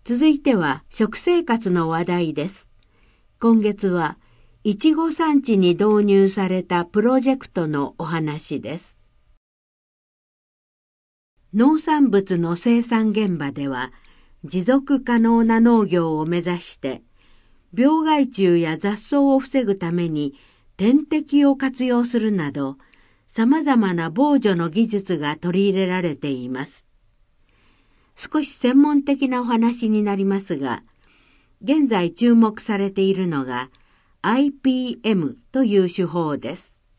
続いては食生活の話題です。今月はいちご産地に導入されたプロジェクトのお話です。農産物の生産現場では持続可能な農業を目指して病害虫や雑草を防ぐために点滴を活用するなど様々な防除の技術が取り入れられています。少し専門的なお話になりますが、現在注目されているのが IPM という手法です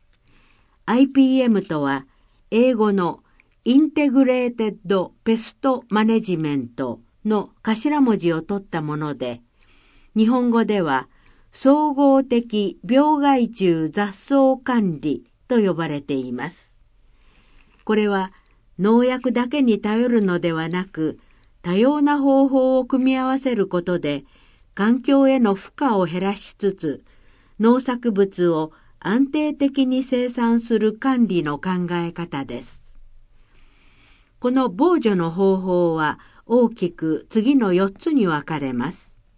。IPM とは英語のインテグレーテッドペストマネジメントの頭文字を取ったもので、日本語では総合的病害虫雑草管理と呼ばれています。これは農薬だけに頼るのではなく、多様な方法を組み合わせることで環境への負荷を減らしつつ、農作物を安定的に生産する管理の考え方です。この防除の方法は大きく次の4つに分かれます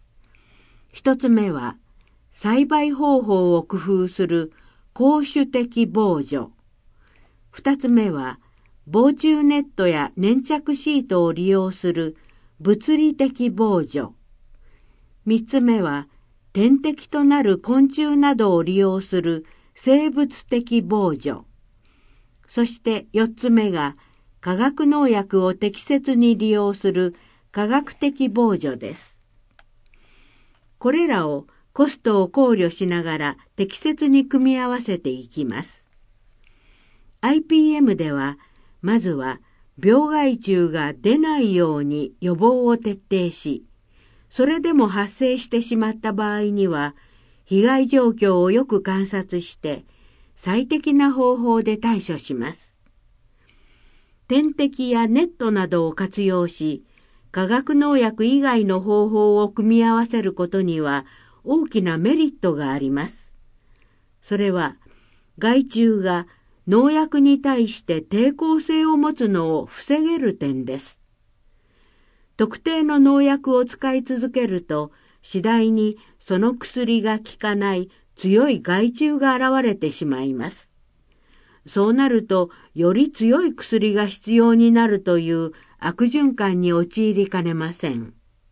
。1つ目は、栽培方法を工夫する攻守的防除。2つ目は、防虫ネットや粘着シートを利用する物理的防除。3つ目は、天敵となる昆虫などを利用する生物的防除。そして4つ目が、化学農薬を適切に利用する化学的防除です。これらをコストを考慮しながら適切に組み合わせていきます。IPM では、まずは病害虫が出ないように予防を徹底し、それでも発生してしまった場合には、被害状況をよく観察して、最適な方法で対処します。点滴やネットなどを活用し、化学農薬以外の方法を組み合わせることには大きなメリットがあります。それは、害虫が農薬に対して抵抗性を持つのを防げる点です。特定の農薬を使い続けると、次第にその薬が効かない強い害虫が現れてしまいます。そうなると、より強い薬が必要になるという悪循環に陥りかねません。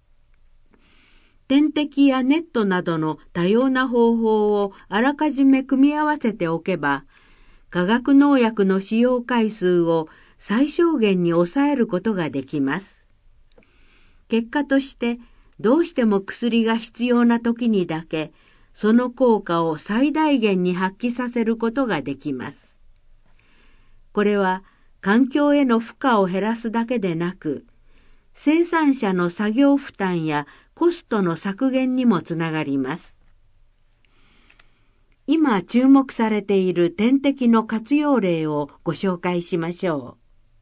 点滴やネットなどの多様な方法をあらかじめ組み合わせておけば、化学農薬の使用回数を最小限に抑えることができます。結果として、どうしても薬が必要な時にだけ、その効果を最大限に発揮させることができます。これは環境への負荷を減らすだけでなく、生産者の作業負担やコストの削減にもつながります。今注目されている点滴の活用例をご紹介しましょう。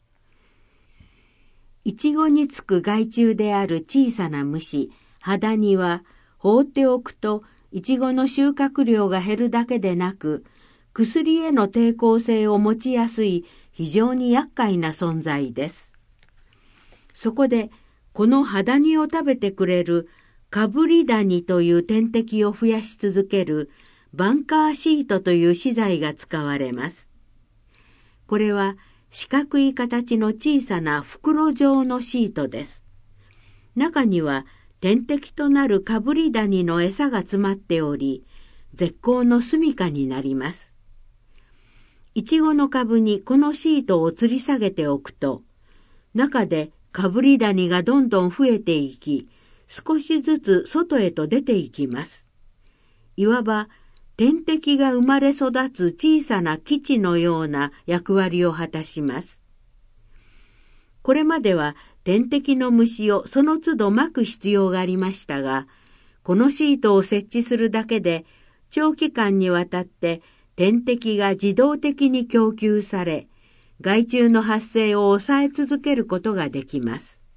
イチゴにつく害虫である小さな虫、ハダニは放っておくとイチゴの収穫量が減るだけでなく、薬への抵抗性を持ちやすい非常に厄介な存在です。そこで、このハダニを食べてくれるカブリダニという天敵を増やし続けるバンカーシートという資材が使われます。これは四角い形の小さな袋状のシートです。中には天敵となるカブリダニの餌が詰まっており、絶好の住処になります。イチゴの株にこのシートを吊り下げておくと、中でカブリダニがどんどん増えていき、少しずつ外へと出ていきます。いわば天敵が生まれ育つ小さな基地のような役割を果たします。これまでは天敵の虫をその都度撒く必要がありましたが、このシートを設置するだけで長期間にわたって天敵が自動的に供給され、害虫の発生を抑え続けることができます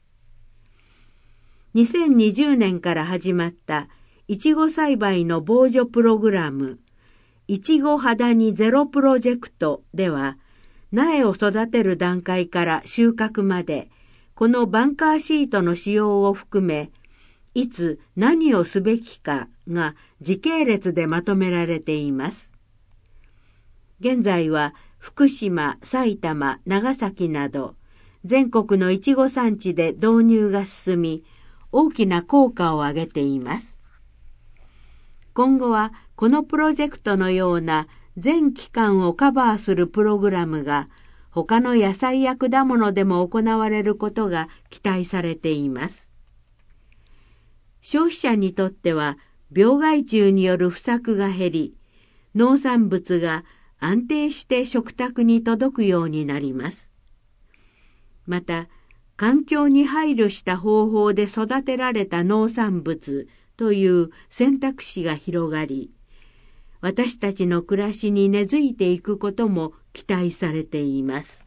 。2020年から始まったいちご栽培の防除プログラム、いちごハダニゼロプロジェクトでは、苗を育てる段階から収穫まで、このバンカーシートの使用を含め、 いつ何をすべきかが時系列でまとめられています。現在は福島、埼玉、長崎など全国のいちご産地で導入が進み、大きな効果を上げています。今後はこのプロジェクトのような全期間をカバーするプログラムが他の野菜や果物でも行われることが期待されています。消費者にとっては病害虫による不作が減り、農産物が安定して食卓に届くようになります。また、環境に配慮した方法で育てられた農産物という選択肢が広がり、私たちの暮らしに根付いていくことも期待されています。